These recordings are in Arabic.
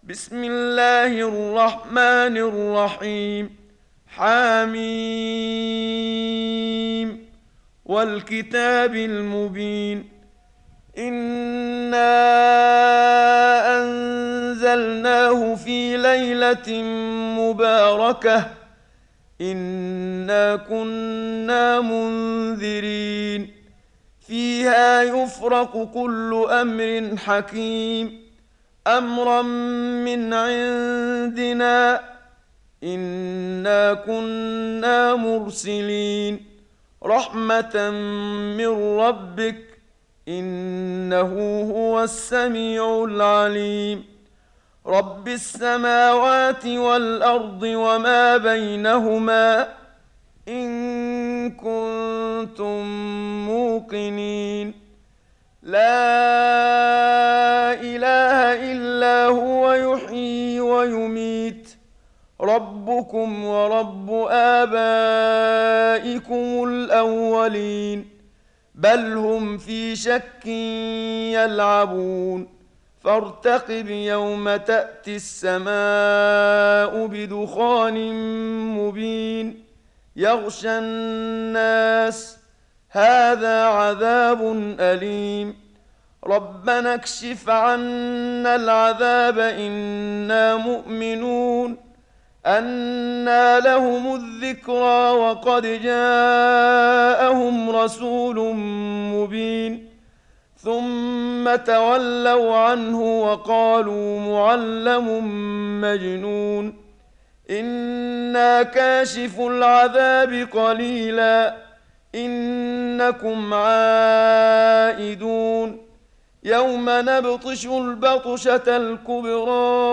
بسم الله الرحمن الرحيم. حاميم والكتاب المبين. إنا أنزلناه في ليلة مباركة إنا كنا منذرين فيها يفرق كل أمر حكيم أمرا من عندنا إنا كنا مرسلين رحمة من ربك إنه هو السميع العليم. رب السماوات والأرض وما بينهما إن كنتم موقنين. لا إله إلا هو يحيي ويميت ربكم ورب آبائكم الأولين بل هم في شك يلعبون فارتقب يوم تأتي السماء بدخان مبين يغشى الناس هذا عذاب أليم ربنا اكشف عنا العذاب إنا مؤمنون أنى لهم الذكرى وقد جاءهم رسول مبين ثم تولوا عنه وقالوا معلم مجنون إنا كاشف العذاب قليلا إنكم عائدون يوم نبطش البطشة الكبرى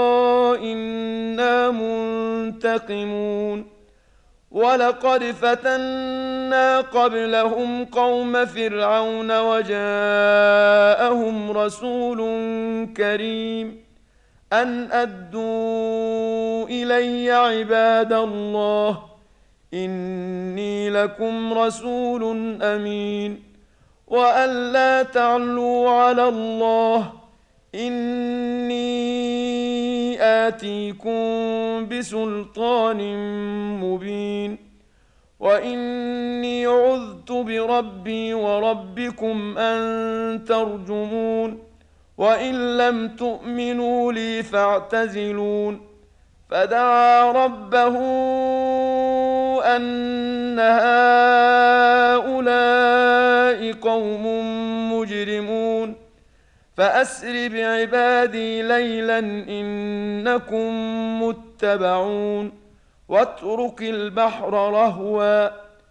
إنا منتقمون ولقد فتنا قبلهم قوم فرعون وجاءهم رسول كريم أن أدوا إلي عباد الله إني لكم رسول أمين وأن لا تعلوا على الله إني آتيكم بسلطان مبين وإني عذت بربي وربكم أن ترجمون وإن لم تؤمنوا لي فاعتزلون فدعا ربه أن هؤلاء قوم مجرمون فأسر بعبادي ليلا إنكم متبعون واترك البحر رهوا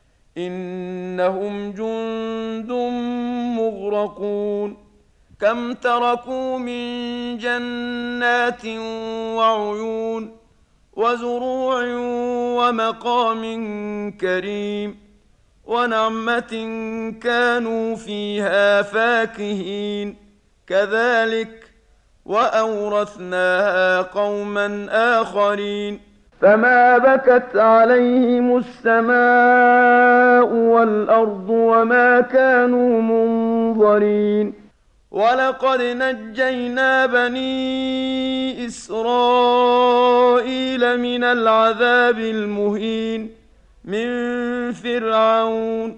إنهم جند مغرقون كم تركوا من جنات وعيون وزروع ومقام كريم ونعمة كانوا فيها فاكهين كذلك وأورثناها قوما آخرين فما بكت عليهم السماء والأرض وما كانوا منظرين ولقد نجينا بني إسرائيل من العذاب المهين من فرعون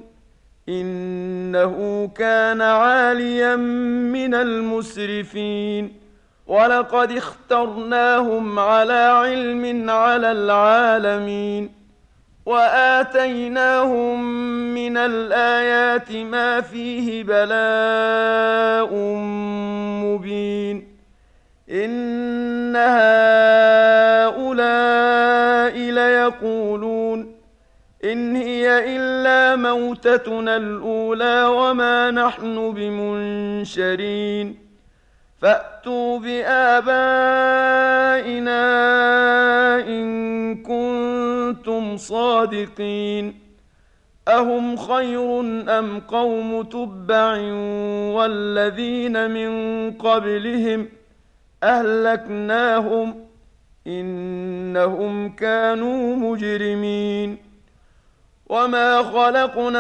إنه كان عاليا من المسرفين ولقد اخترناهم على علم على العالمين وآتيناهم من الآيات ما فيه بلاء مبين إن هؤلاء ليقولون إن هي إلا موتتنا الأولى وما نحن بمنشرين فأتوا بآبائنا إن كنتم صادقين أهم خير أم قوم تبع والذين من قبلهم أهلكناهم إنهم كانوا مجرمين وما خلقنا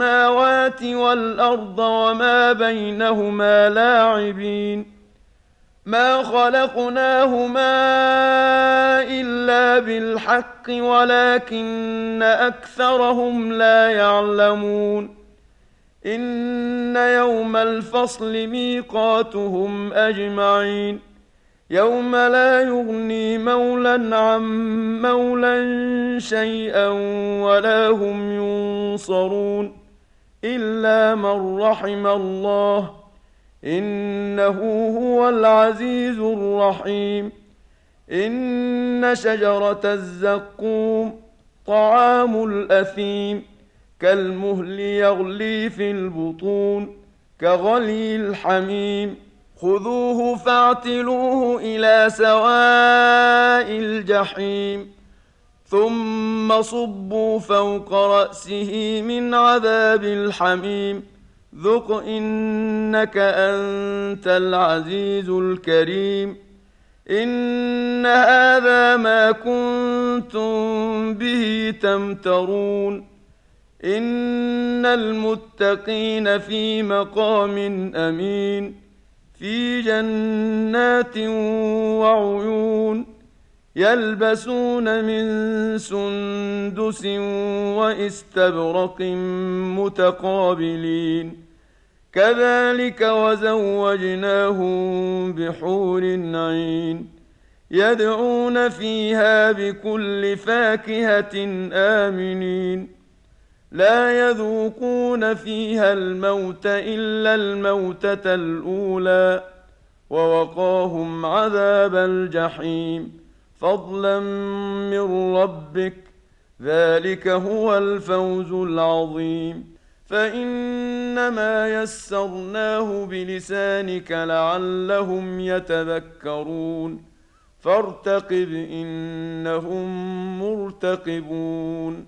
السماوات والأرض وما بينهما لاعبين ما خلقناهما إلا بالحق ولكن أكثرهم لا يعلمون إن يوم الفصل ميقاتهم أجمعين يوم لا يغني مولى عن مولى شيئا ولا هم ينصرون إلا من رحم الله إنه هو العزيز الرحيم إن شجرة الزقوم طعام الأثيم كالمهل يغلي في البطون كغلي الحميم خذوه فاعتلوه إلى سواء الجحيم ثم صبوا فوق رأسه من عذاب الحميم ذق إنك أنت العزيز الكريم إن هذا ما كنتم به تمترون إن المتقين في مقام أمين في جنات وعيون يلبسون من سندس واستبرق متقابلين كذلك وزوجناهم بحور عين يدعون فيها بكل فاكهة آمنين لا يذوقون فيها الموت إلا الموتة الأولى ووقاهم عذاب الجحيم فضلا من ربك ذلك هو الفوز العظيم فإنما يسرناه بلسانك لعلهم يتذكرون فارتقب إنهم مرتقبون